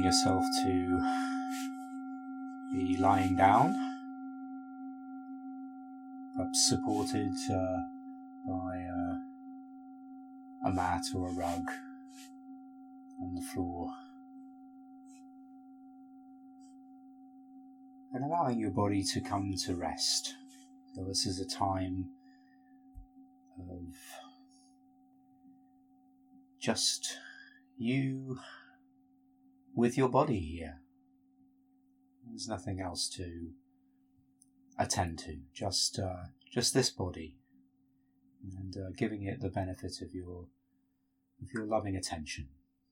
allowing yourself to be lying down, perhaps supported by a mat or a rug on the floor, and allowing your body to come to rest. So this is a time of just you with your body here. There's nothing else to attend to, just this body, and giving it the benefit of your loving attention.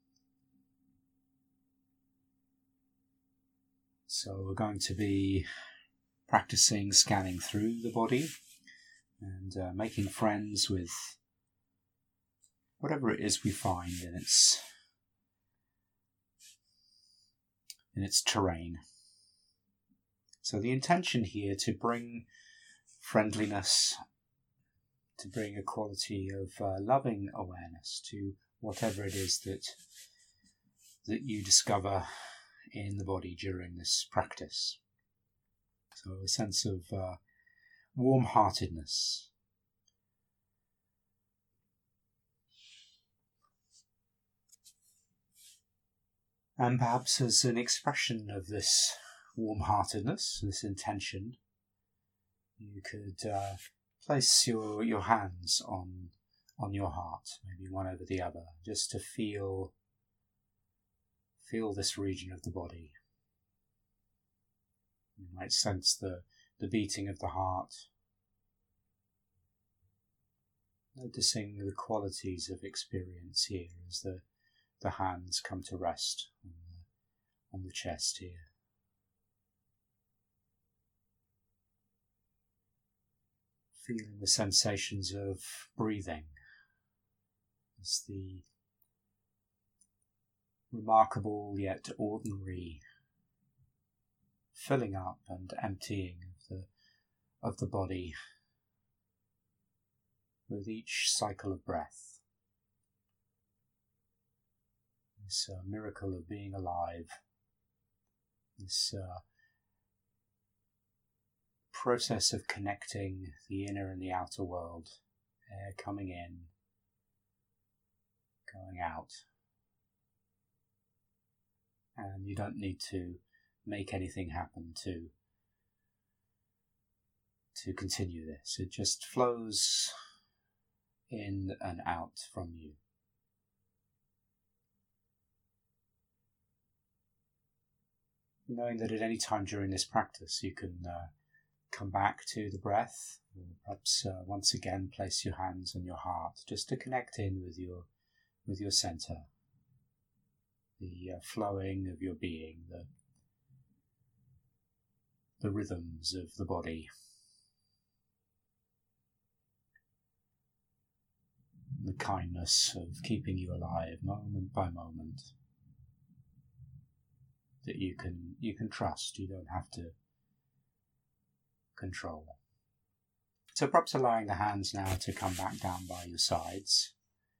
So we're going to be practicing scanning through the body and making friends with whatever it is we find in its terrain. So the intention here to bring friendliness, to bring a quality of loving awareness to whatever it is that you discover in the body during this practice. So a sense of warm-heartedness. And perhaps as an expression of this warm-heartedness, this intention, you could place your hands on your heart, maybe one over the other, just to feel this region of the body. You might sense the beating of the heart, noticing the qualities of experience here as the hands come to rest on the chest here. Feeling the sensations of breathing as the remarkable yet ordinary filling up and emptying of the body with each cycle of breath. This miracle of being alive, this process of connecting the inner and the outer world, air coming in, going out. And you don't need to make anything happen to continue this. It just flows in and out from you. Knowing that at any time during this practice you can come back to the breath, or perhaps once again place your hands on your heart just to connect in with your center, the flowing of your being, the rhythms of the body, the kindness of keeping you alive moment by moment, that you can trust, you don't have to control. So perhaps allowing the hands now to come back down by your sides,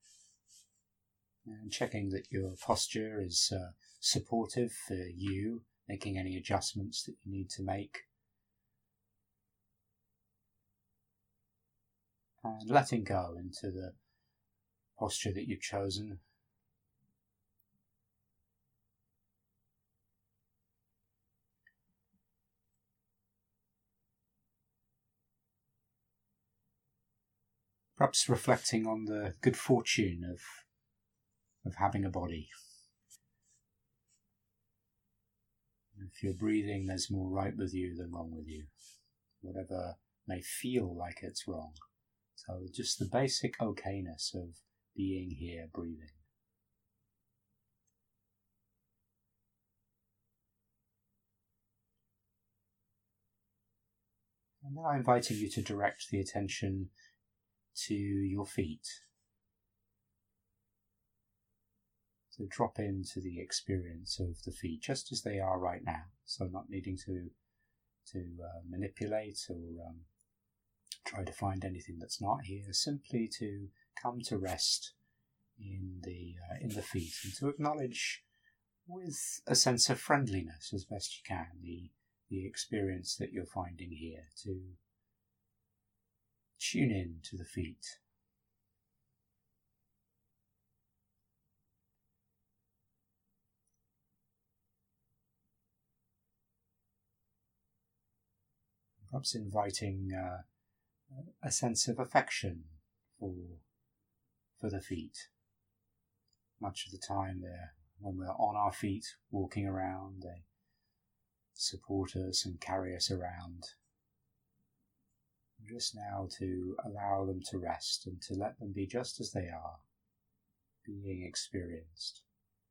and checking that your posture is supportive for you, making any adjustments that you need to make, and letting go into the posture that you've chosen. Perhaps reflecting on the good fortune of having a body. If you're breathing, there's more right with you than wrong with you. Whatever may feel like it's wrong. So just the basic okayness of being here, breathing. And now inviting you to direct the attention to your feet. So drop into the experience of the feet just as they are right now. So not needing to manipulate or try to find anything that's not here. Simply to come to rest in the feet and to acknowledge with a sense of friendliness as best you can, the experience that you're finding here, to tune in to the feet. Perhaps inviting a sense of affection for the feet. Much of the time when we're on our feet walking around, they support us and carry us around. Just now to allow them to rest and to let them be just as they are, being experienced.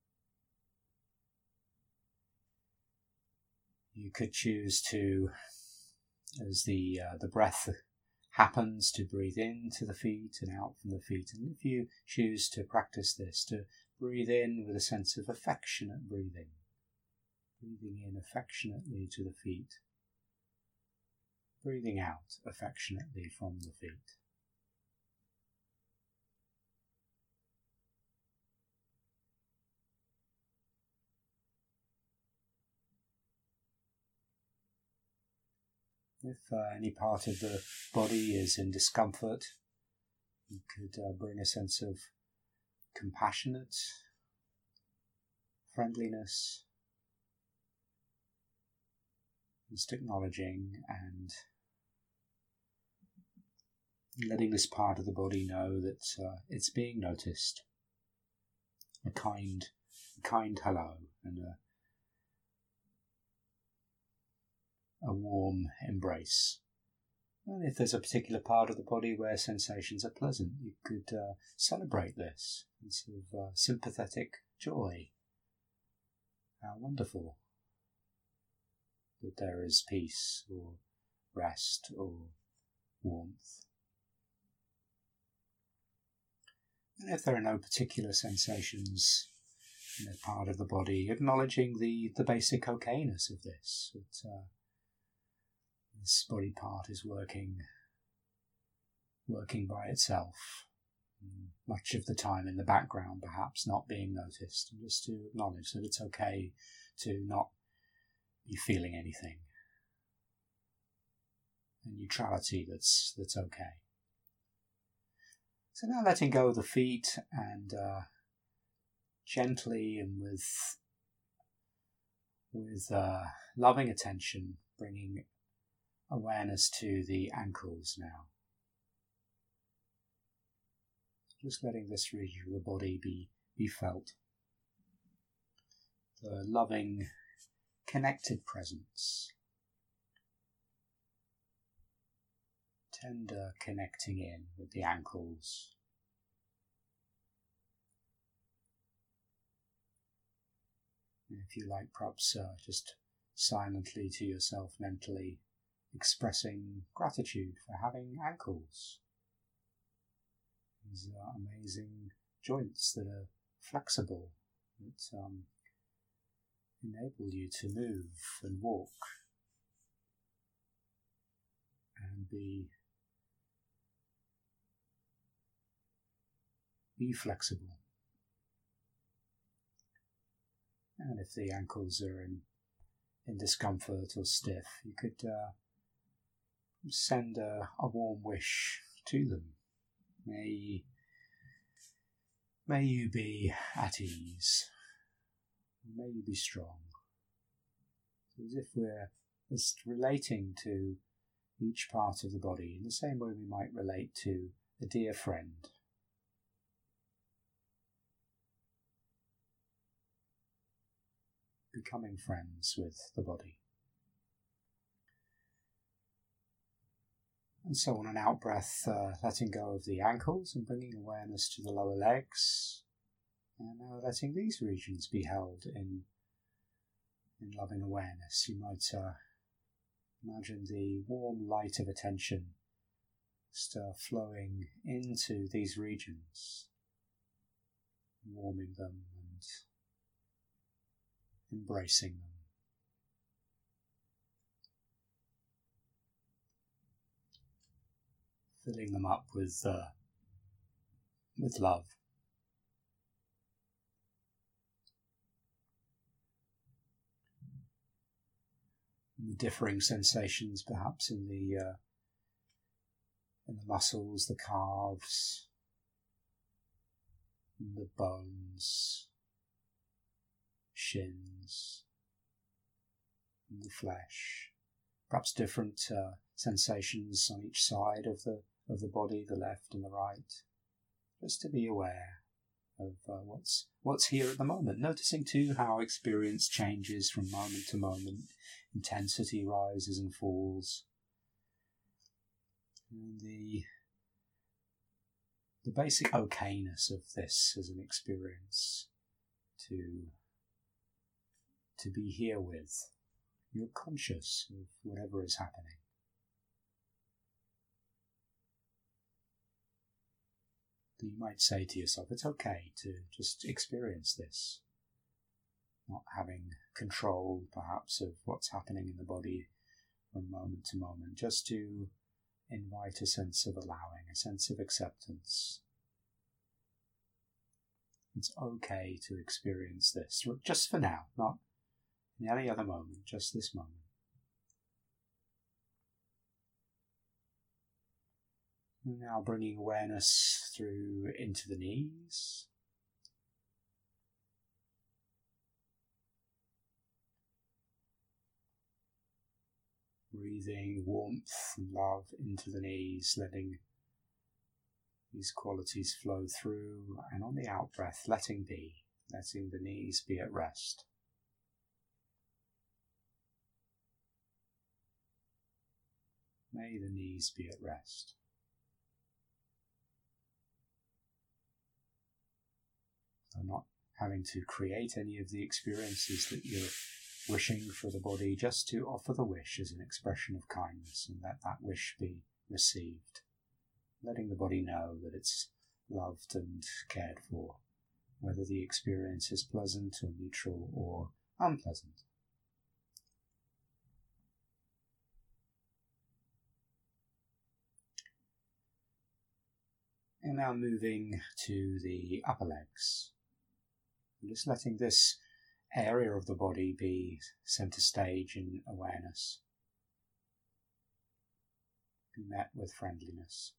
You could choose to, as the breath happens, to breathe into the feet and out from the feet. And if you choose to practice this, to breathe in with a sense of affectionate breathing. Breathing in affectionately to the feet. Breathing out affectionately from the feet. If any part of the body is in discomfort, you could bring a sense of compassionate friendliness, just acknowledging and letting this part of the body know that it's being noticed. A kind hello and a warm embrace. And if there's a particular part of the body where sensations are pleasant, you could celebrate this. It's of sympathetic joy. How wonderful that there is peace or rest or warmth. And if there are no particular sensations in a part of the body, acknowledging the basic okayness of this, that this body part is working by itself, much of the time in the background, perhaps not being noticed, and just to acknowledge that it's okay to not be feeling anything. A neutrality that's okay. So now letting go of the feet and gently and with loving attention, bringing awareness to the ankles now. Just letting this region of the body be felt. The loving, connected presence. Tender connecting in with the ankles. And if you like, perhaps just silently to yourself mentally expressing gratitude for having ankles. These are amazing joints that are flexible, that enable you to move and walk and be flexible. And if the ankles are in discomfort or stiff, you could send a warm wish to them. May you be at ease. May you be strong. So as if we're just relating to each part of the body in the same way we might relate to a dear friend. Becoming friends with the body. And so on an out-breath, letting go of the ankles and bringing awareness to the lower legs. And now letting these regions be held in loving awareness. You might imagine the warm light of attention just flowing into these regions, warming them and embracing them. Filling them up with love. the differing sensations perhaps in the muscles, the calves, the bones, shins, and the flesh. Perhaps different sensations on each side of the body, the left and the right. Just to be aware of what's here at the moment. Noticing too how experience changes from moment to moment. Intensity rises and falls. And the basic okayness of this as an experience to be here with. You're conscious of whatever is happening. You might say to yourself, it's okay to just experience this, not having control perhaps of what's happening in the body from moment to moment, just to invite a sense of allowing, a sense of acceptance. It's okay to experience this, just for now, not in any other moment, just this moment. Now bringing awareness through into the knees. Breathing warmth and love into the knees, letting these qualities flow through, and on the out-breath, letting the knees be at rest. May the knees be at rest. So not having to create any of the experiences that you're wishing for the body, just to offer the wish as an expression of kindness and let that wish be received. Letting the body know that it's loved and cared for, whether the experience is pleasant or neutral or unpleasant. And now moving to the upper legs. Just letting this area of the body be center stage in awareness. Be met with friendliness.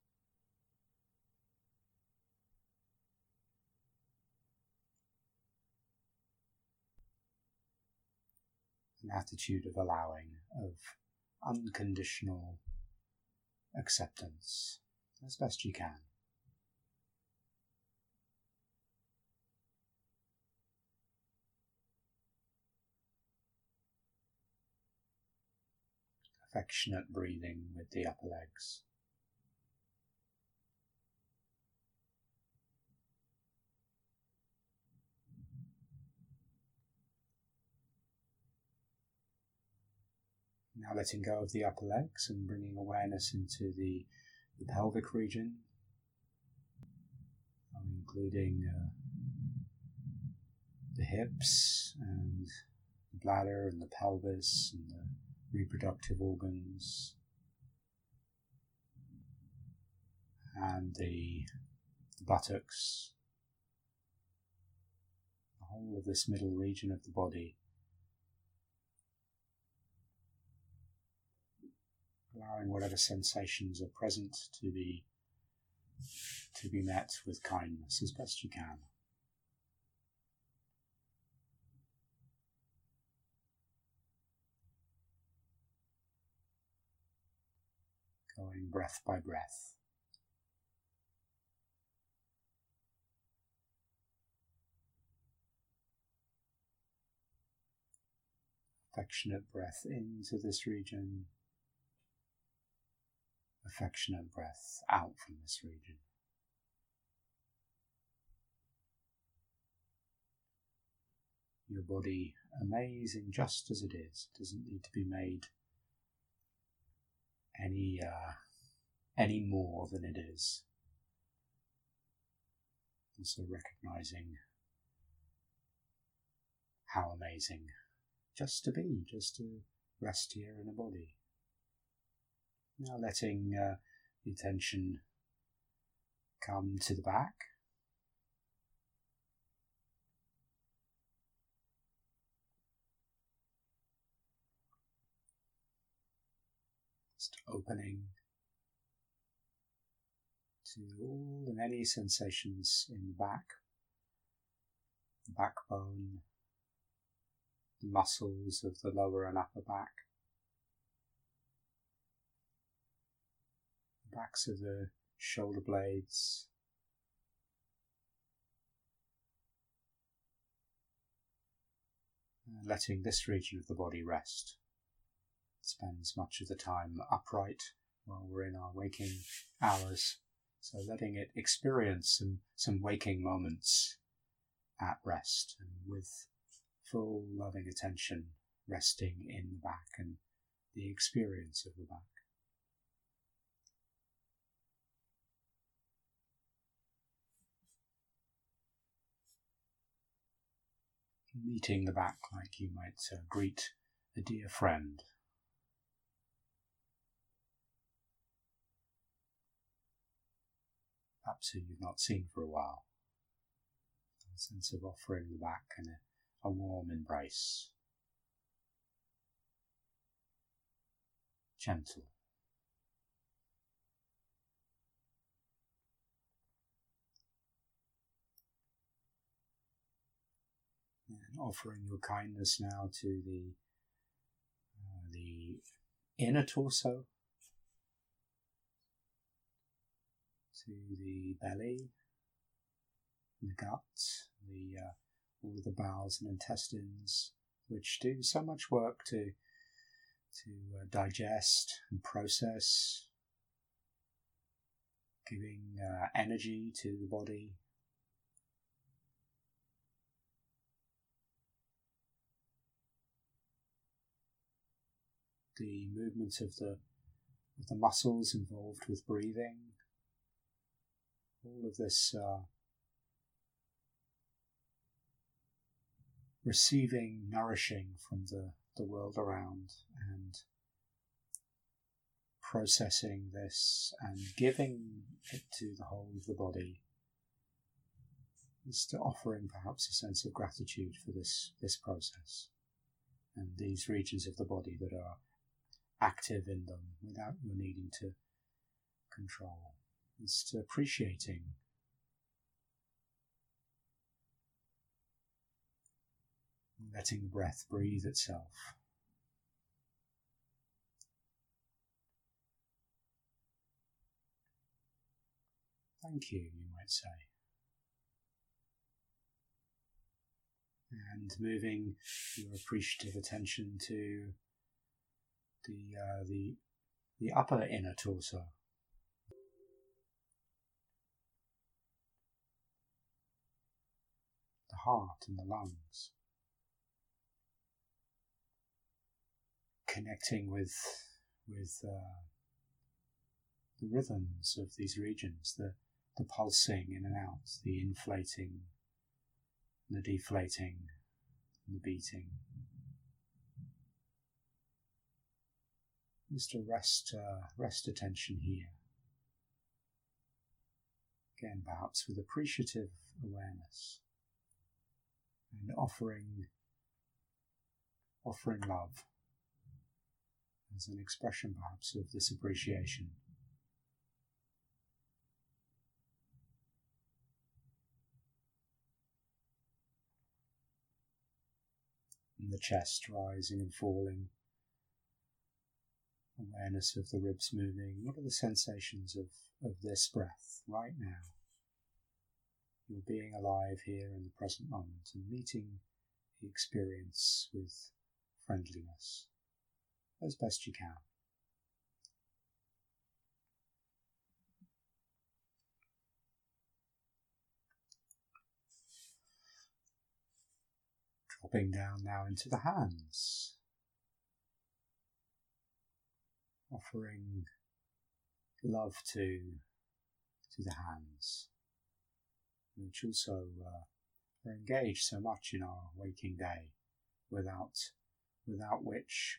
An attitude of allowing, of unconditional acceptance as best you can. Affectionate breathing with the upper legs. Now letting go of the upper legs and bringing awareness into the pelvic region, including the hips and the bladder and the pelvis and the reproductive organs and the buttocks, the whole of this middle region of the body, allowing whatever sensations are present to be met with kindness as best you can. Going breath by breath. Affectionate breath into this region. Affectionate breath out from this region. Your body amazing just as it is. It doesn't need to be made any more than it is. And so recognizing how amazing just to rest here in a body. Now letting the attention come to the back. Just opening to all and any sensations in the back, the backbone, the muscles of the lower and upper back, the backs of the shoulder blades, letting this region of the body rest. It spends much of the time upright while we're in our waking hours, so letting it experience some waking moments at rest and with full loving attention resting in the back and the experience of the back. Meeting the back like you might greet a dear friend. Perhaps who you've not seen for a while. A sense of offering the back and a warm embrace. Gentle. And offering your kindness now to the inner torso, to the belly, the gut, all of the bowels and intestines, which do so much work to digest and process, giving energy to the body. The movement of the muscles involved with breathing, all of this receiving nourishing from the world around and processing this and giving it to the whole of the body, is offering perhaps a sense of gratitude for this process and these regions of the body that are active in them without you needing to control. It's appreciating letting the breath breathe itself. Thank you, you might say. And moving your appreciative attention to the upper inner torso. The heart and the lungs. Connecting with the rhythms of these regions, the pulsing in and out, the inflating, the deflating, the beating. Just to rest attention here. Again, perhaps with appreciative awareness and offering love as an expression perhaps of this appreciation. And the chest rising and falling. Awareness of the ribs moving. What are the sensations of this breath right now? You're being alive here in the present moment and meeting the experience with friendliness as best you can. Dropping down now into the hands. Offering love to the hands, which also are engaged so much in our waking day, without which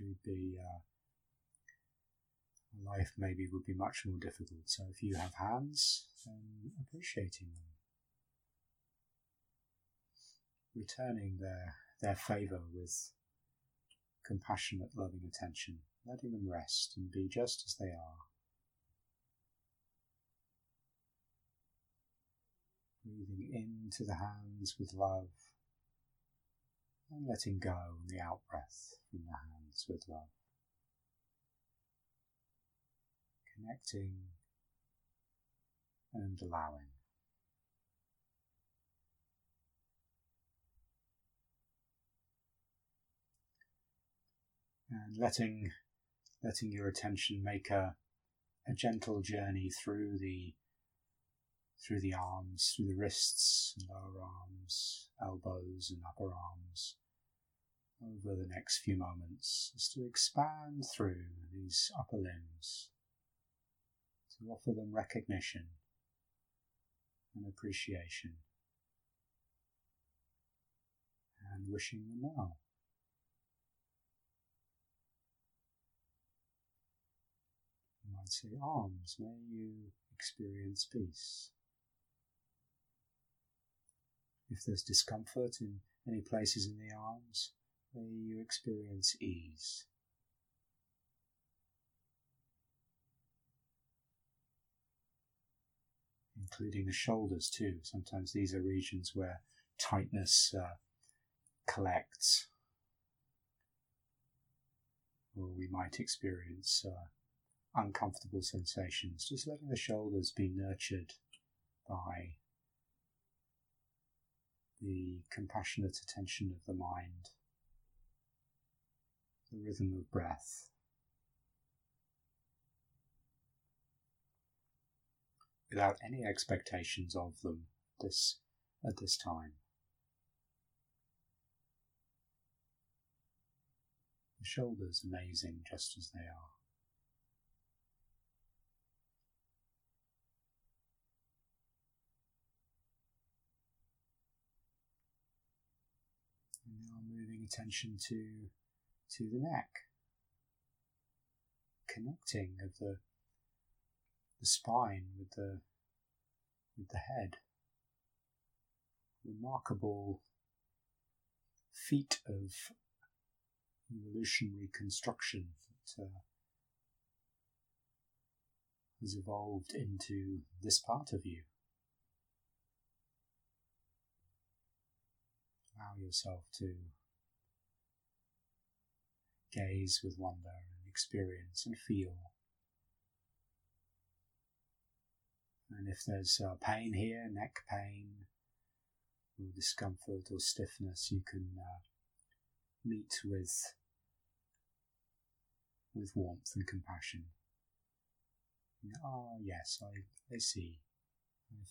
life maybe would be much more difficult. So if you have hands, then appreciating them, returning their favour with compassionate, loving attention letting them rest and be just as they are. Breathing into the hands with love and letting go on the out-breath from the hands with love. Connecting and allowing. And letting your attention make a gentle journey through the arms, through the wrists and lower arms, elbows and upper arms, over the next few moments, is to expand through these upper limbs, to offer them recognition and appreciation, and wishing them well. You might say, arms, may you experience peace. If there's discomfort in any places in the arms, may you experience ease. Including the shoulders too. Sometimes these are regions where tightness collects, or we might experience uncomfortable sensations. Just letting the shoulders be nurtured by the compassionate attention of the mind, the rhythm of breath, without any expectations of them at this time. The shoulders amazing just as they are. And now moving attention to the neck, connecting of the spine with the head. Remarkable feat of evolutionary construction that has evolved into this part of you. Allow yourself to gaze with wonder and experience and feel. And if there's pain here, neck pain, or discomfort or stiffness, you can meet with warmth and compassion. Yes, I see, I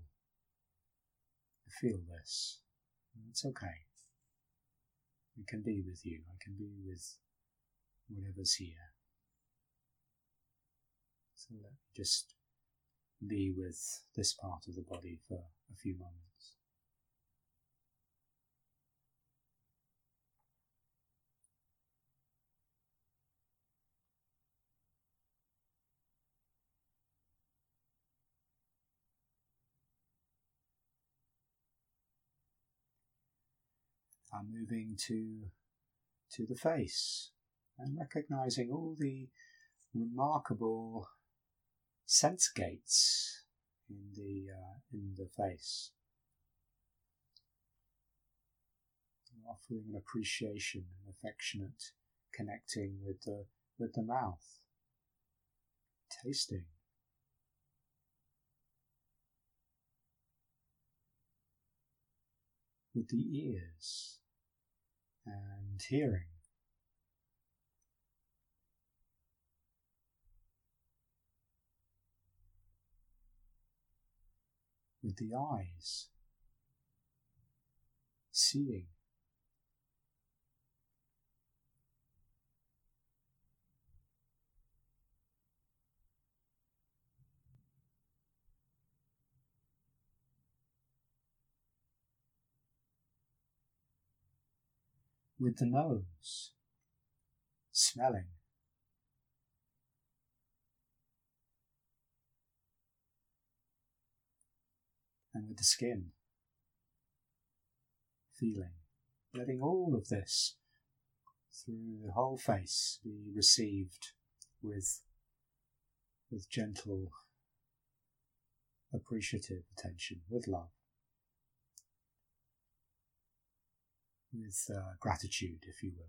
feel this. It's okay. I can be with you. I can be with whatever's here. So let me just be with this part of the body for a few moments. I'm moving to the face and recognizing all the remarkable sense gates in the face, offering an appreciation and affectionate connecting with the mouth, tasting, with the ears and hearing, with the eyes, seeing, with the nose, smelling, and with the skin, feeling, letting all of this through the whole face be received with gentle, appreciative attention, with love, with gratitude, if you will.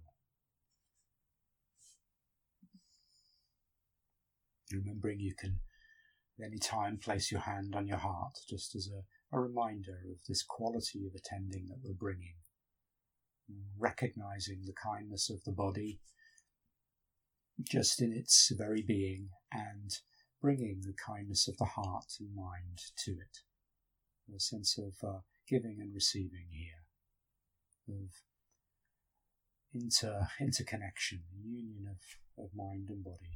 Remembering you can at any time place your hand on your heart, just as a reminder of this quality of attending that we're bringing. Recognizing the kindness of the body just in its very being, and bringing the kindness of the heart and mind to it. A sense of giving and receiving here, of interconnection, union of mind and body,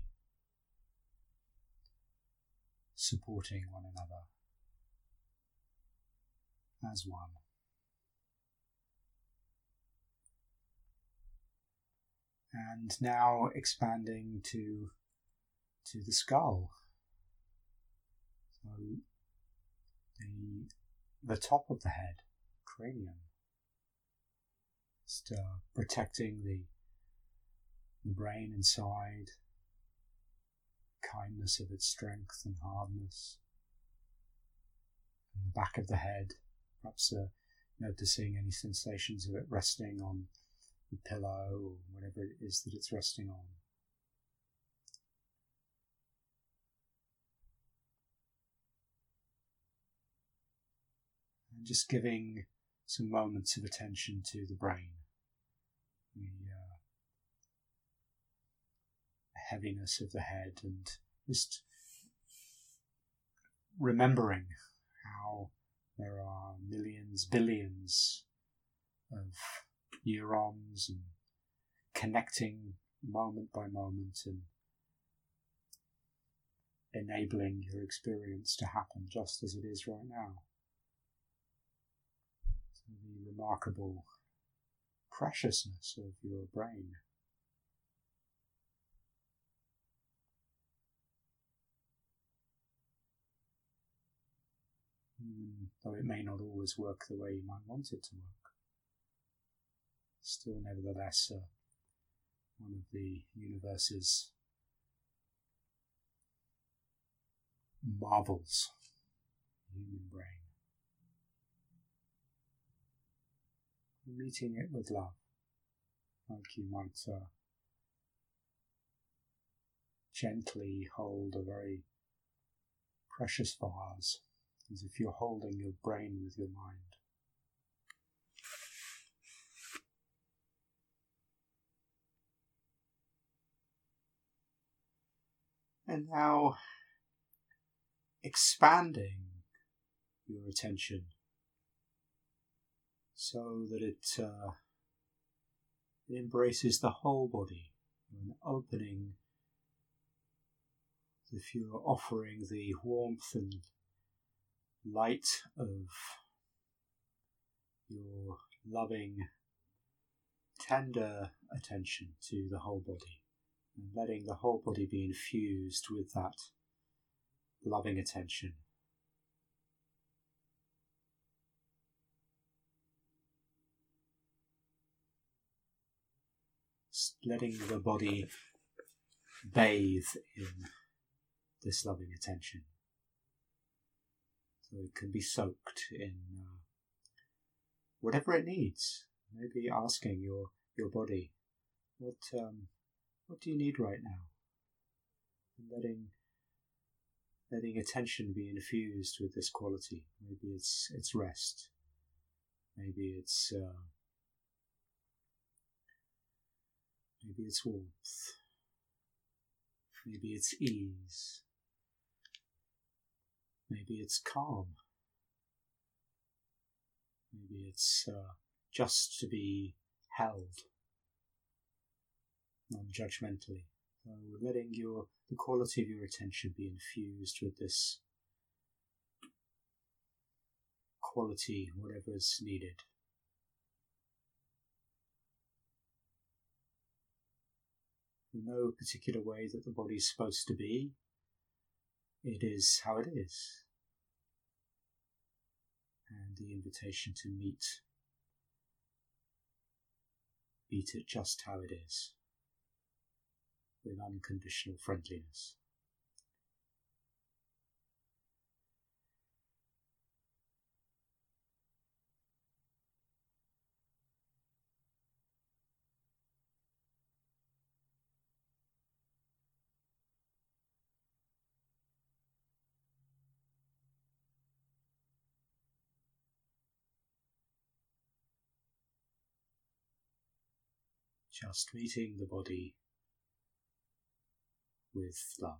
supporting one another as one. And now expanding to the skull. So the top of the head, cranium, just protecting the brain inside, kindness of its strength and hardness. And the back of the head, perhaps noticing any sensations of it resting on the pillow or whatever it is that it's resting on. And just giving some moments of attention to the brain, the heaviness of the head, and just remembering how there are millions, billions of neurons and connecting moment by moment and enabling your experience to happen just as it is right now. So the remarkable preciousness of your brain. Even though it may not always work the way you might want it to work, still nevertheless one of the universe's marvels, the human brain. Meeting it with love, like you might gently hold a very precious vase, as if you're holding your brain with your mind. And now expanding your attention so that it embraces the whole body, and opening as if you're offering the warmth and light of your loving, tender attention to the whole body, and letting the whole body be infused with that loving attention. Letting the body bathe in this loving attention, so it can be soaked in whatever it needs. Maybe asking your body, what do you need right now? And letting attention be infused with this quality. Maybe it's rest. Maybe it's warmth. Maybe it's ease. Maybe it's calm. Maybe it's just to be held non-judgmentally. So letting the quality of your attention be infused with this quality, whatever is needed. In no particular way that the body is supposed to be. It is how it is. And the invitation to meet meet it just how it is, with unconditional friendliness. Just meeting the body with love.